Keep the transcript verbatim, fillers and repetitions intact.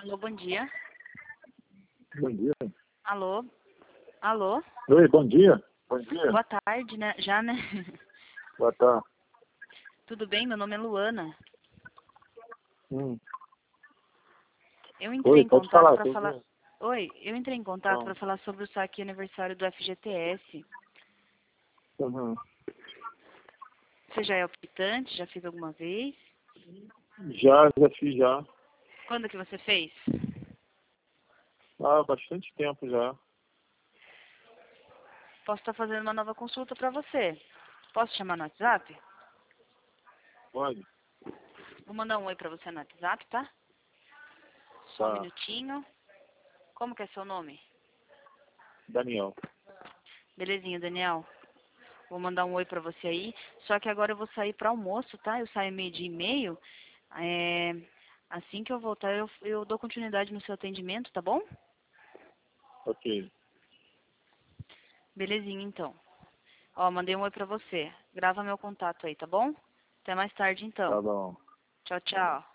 Alô, bom dia. Bom dia. Alô? Alô? Oi, bom dia. Bom dia. Boa tarde, né? Já, né? Boa tarde. Tudo bem? Meu nome é Luana. Hum. Eu entrei Oi, em pode contato falar. para Tô falar... ouvindo. Oi, eu entrei em contato Então, para falar sobre o saque aniversário do F G T S. uhum. Você já é optante? Já fez alguma vez? Já, já fiz já. Quando que você fez? Há bastante tempo já. Posso estar fazendo uma nova consulta para você. Posso te chamar no WhatsApp? Pode? Vou mandar um oi para você no WhatsApp, tá? Só um Tá. minutinho. Como que é seu nome? Daniel. Belezinha, Daniel. Vou mandar um oi pra você aí. Só que agora eu vou sair para almoço, tá? Eu saio meio dia e meio. É... Assim que eu voltar, eu, eu dou continuidade no seu atendimento, tá bom? Ok. Belezinha, então. Ó, mandei um oi pra você. Grava meu contato aí, tá bom? Até mais tarde, Tá então. bom. Tchau, tchau.